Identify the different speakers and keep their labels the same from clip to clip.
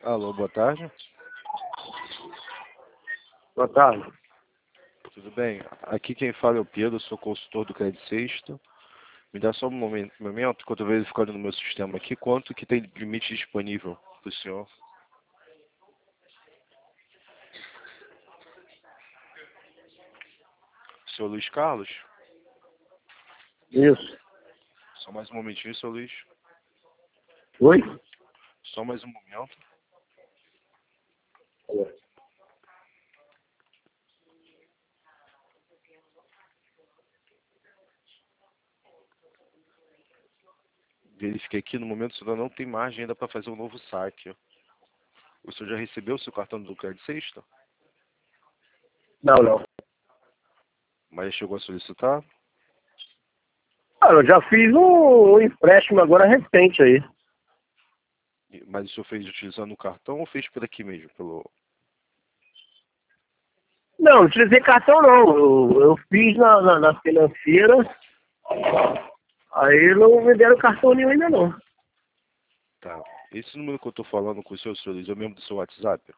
Speaker 1: Alô, boa tarde.
Speaker 2: Boa tarde.
Speaker 1: Tudo bem? Aqui quem fala é o Pedro, sou consultor do Crédito Sexto. Me dá só um momento, que eu estou verificando no meu sistema aqui quanto que tem de limite disponível para o senhor. Senhor Luiz Carlos?
Speaker 2: Isso.
Speaker 1: Só mais um momentinho, senhor Luiz.
Speaker 2: Oi?
Speaker 1: Só mais um momento. Verifiquei aqui, no momento o senhor não tem margem ainda para fazer um novo saque. O senhor já recebeu o seu cartão do Crédito Sexto?
Speaker 2: Não.
Speaker 1: Mas chegou a solicitar?
Speaker 2: Eu já fiz um empréstimo agora recente aí.
Speaker 1: Mas o senhor fez utilizando o cartão ou fez por aqui mesmo?
Speaker 2: Não utilizei cartão não. Eu fiz na financeira. Aí não me deram cartão nenhum ainda não.
Speaker 1: Tá. Esse número que eu estou falando com o senhor Luiz, é o mesmo do seu WhatsApp?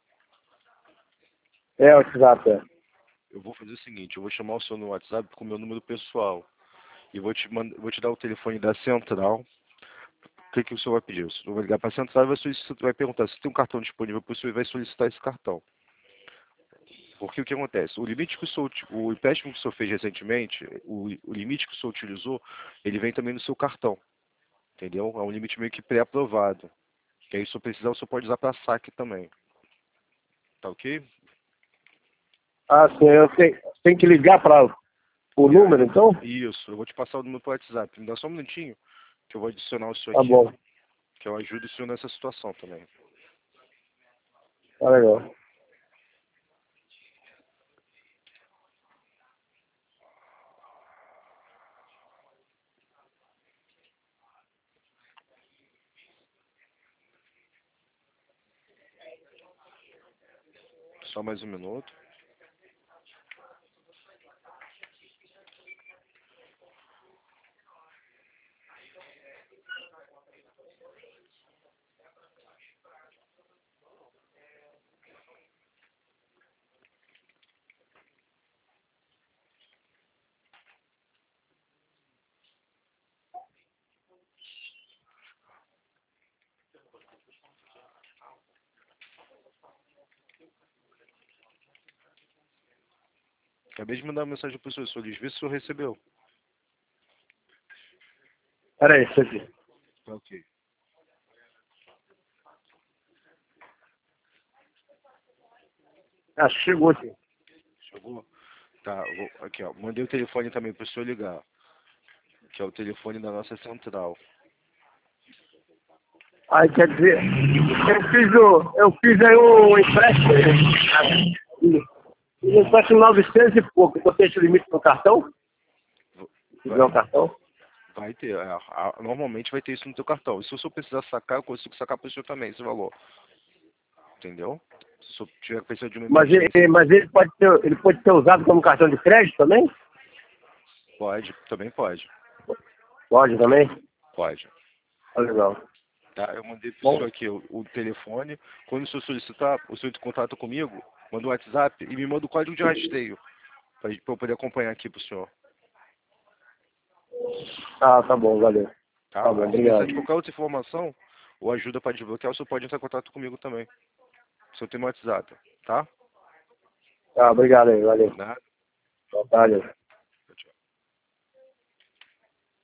Speaker 2: É, o WhatsApp, é.
Speaker 1: Eu vou fazer o seguinte, eu vou chamar o senhor no WhatsApp com o meu número pessoal. E vou te dar o telefone da central. O que o senhor vai pedir? O senhor vai ligar para a central e vai perguntar se tem um cartão disponível para o senhor e vai solicitar esse cartão. Porque o que acontece? O limite que o empréstimo que o senhor fez recentemente, o limite que o senhor utilizou, ele vem também no seu cartão. Entendeu? É um limite meio que pré-aprovado. Que aí, se o senhor precisar, o senhor pode usar para saque também. Tá ok?
Speaker 2: Ah, sim, eu tenho que ligar para o número, então?
Speaker 1: Isso, eu vou te passar o número para o WhatsApp. Me dá só um minutinho, que eu vou adicionar o senhor
Speaker 2: Tá
Speaker 1: aqui.
Speaker 2: bom.
Speaker 1: Que eu ajudo o senhor nessa situação também.
Speaker 2: Tá legal.
Speaker 1: Só mais um minuto. Acabei de mandar uma mensagem para o senhor Luiz. Vê se o senhor recebeu.
Speaker 2: Peraí, isso aqui.
Speaker 1: Tá ok.
Speaker 2: Ah, chegou aqui.
Speaker 1: Chegou? Tá, aqui ó. Mandei o telefone também para o senhor ligar. Que é o telefone da nossa central.
Speaker 2: Aí quer dizer, eu fiz aí um empréstimo. Um empréstimo 900 e pouco. Você tem esse limite no cartão? Se tiver
Speaker 1: Vai,
Speaker 2: um cartão?
Speaker 1: vai ter. Normalmente vai ter isso no teu cartão. E se o senhor precisar sacar, eu consigo sacar para o senhor também esse valor. Entendeu? Se o senhor tiver precisando de uma
Speaker 2: Mas
Speaker 1: emergência,
Speaker 2: ele pode ser usado como cartão de crédito também?
Speaker 1: pode. Também pode.
Speaker 2: Pode também?
Speaker 1: Pode.
Speaker 2: Tá legal.
Speaker 1: Tá? Eu mandei para o
Speaker 2: Bom,
Speaker 1: senhor aqui o telefone. Quando o senhor solicitar, o senhor entra em contato comigo, manda o WhatsApp e me manda o código de rastreio. Para eu poder acompanhar aqui para o senhor.
Speaker 2: tá bom, valeu.
Speaker 1: Tá?
Speaker 2: Tá bom,
Speaker 1: Se precisar
Speaker 2: obrigado.
Speaker 1: de qualquer outra informação ou ajuda para desbloquear, o senhor pode entrar em contato comigo também. O senhor tem meu WhatsApp, tá?
Speaker 2: Tá, obrigado aí, valeu.
Speaker 1: Né?
Speaker 2: Boa tarde.